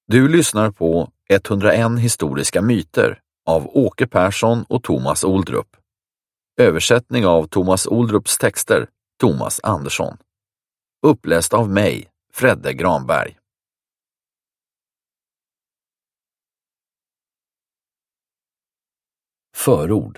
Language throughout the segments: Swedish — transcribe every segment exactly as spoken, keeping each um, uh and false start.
Du lyssnar på etthundraen historiska myter av Åke Persson och Thomas Oldrup. Översättning av Thomas Oldrups texter, Thomas Andersson. Uppläst av mig, Fredde Granberg. Förord.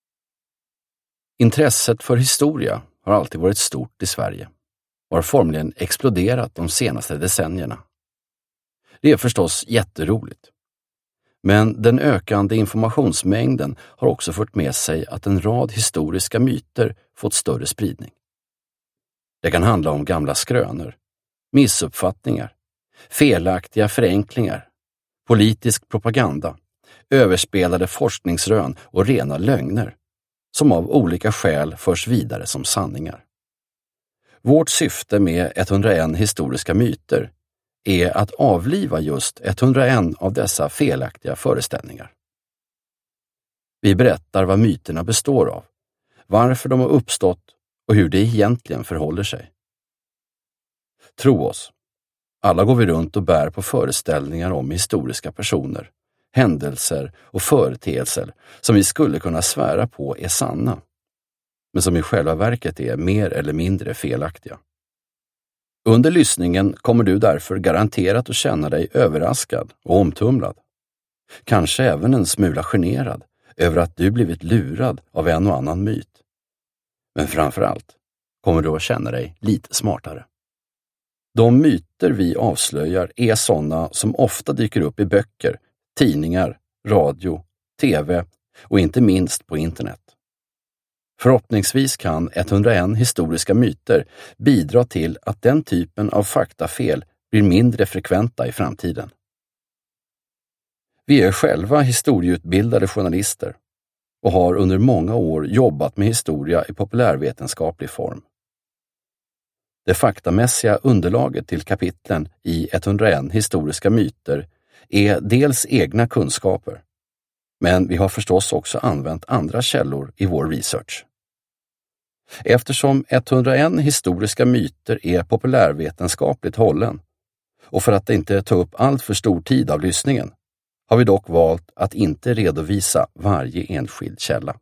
Intresset för historia har alltid varit stort i Sverige och har formligen exploderat de senaste decennierna. Det är förstås jätteroligt. Men den ökande informationsmängden har också fört med sig att en rad historiska myter fått större spridning. Det kan handla om gamla skrönor, missuppfattningar, felaktiga förenklingar, politisk propaganda, överspelade forskningsrön och rena lögner, som av olika skäl förs vidare som sanningar. Vårt syfte med etthundraen historiska myter är att avliva just etthundraen av dessa felaktiga föreställningar. Vi berättar vad myterna består av, varför de har uppstått och hur det egentligen förhåller sig. Tro oss, alla går vi runt och bär på föreställningar om historiska personer, händelser och företeelser som vi skulle kunna svära på är sanna, men som i själva verket är mer eller mindre felaktiga. Under lyssningen kommer du därför garanterat att känna dig överraskad och omtumlad. Kanske även en smula generad över att du blivit lurad av en och annan myt. Men framförallt kommer du att känna dig lite smartare. De myter vi avslöjar är sådana som ofta dyker upp i böcker, tidningar, radio, tv och inte minst på internet. Förhoppningsvis kan etthundraen historiska myter bidra till att den typen av faktafel blir mindre frekventa i framtiden. Vi är själva historieutbildade journalister och har under många år jobbat med historia i populärvetenskaplig form. Det faktamässiga underlaget till kapitlen i etthundraen historiska myter är dels egna kunskaper, men vi har förstås också använt andra källor i vår research. Eftersom etthundraen historiska myter är populärvetenskapligt hållen och för att inte ta upp allt för stor tid av lyssningen har vi dock valt att inte redovisa varje enskild källa.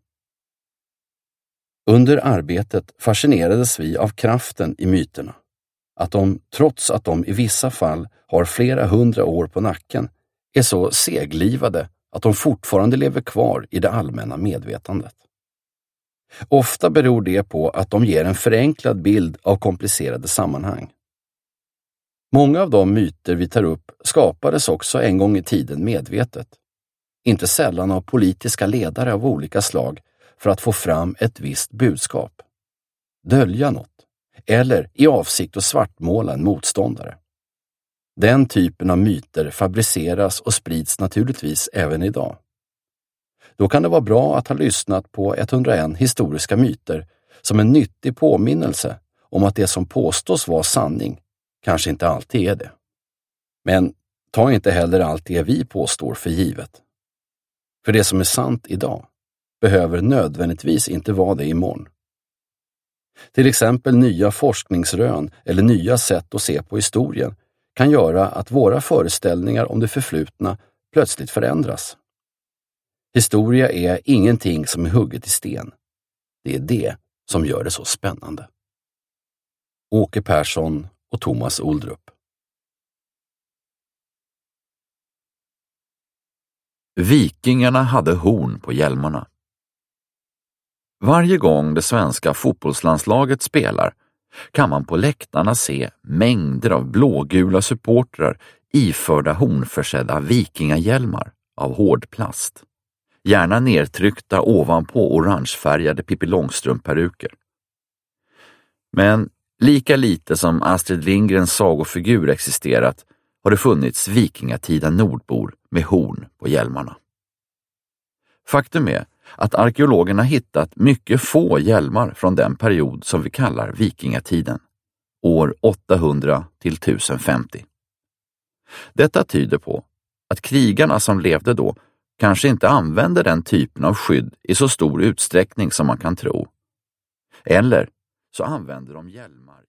Under arbetet fascinerades vi av kraften i myterna, att de, trots att de i vissa fall har flera hundra år på nacken, är så seglivade att de fortfarande lever kvar i det allmänna medvetandet. Ofta beror det på att de ger en förenklad bild av komplicerade sammanhang. Många av de myter vi tar upp skapades också en gång i tiden medvetet, inte sällan av politiska ledare av olika slag för att få fram ett visst budskap, dölja något eller i avsikt att svartmåla en motståndare. Den typen av myter fabriceras och sprids naturligtvis även idag. Då kan det vara bra att ha lyssnat på etthundraen historiska myter som en nyttig påminnelse om att det som påstås vara sanning kanske inte alltid är det. Men ta inte heller allt det vi påstår för givet. För det som är sant idag behöver nödvändigtvis inte vara det imorgon. Till exempel nya forskningsrön eller nya sätt att se på historien kan göra att våra föreställningar om det förflutna plötsligt förändras. Historia är ingenting som är hugget i sten. Det är det som gör det så spännande. Åke Persson och Thomas Oldrup. Vikingarna hade horn på hjälmarna. Varje gång det svenska fotbollslandslaget spelar kan man på läktarna se mängder av blågula supportrar iförda hornförsedda vikingahjälmar av hård plast. Gärna nedtryckta ovanpå orangefärgade Pippi Långstrump-peruker. Men lika lite som Astrid Lindgrens sagofigur existerat har det funnits vikingatida nordbor med horn på hjälmarna. Faktum är att arkeologerna hittat mycket få hjälmar från den period som vi kallar vikingatiden, år åttahundra till tusenfemtio. Detta tyder på att krigarna som levde då kanske inte använde den typen av skydd i så stor utsträckning som man kan tro. Eller så använder de hjälmar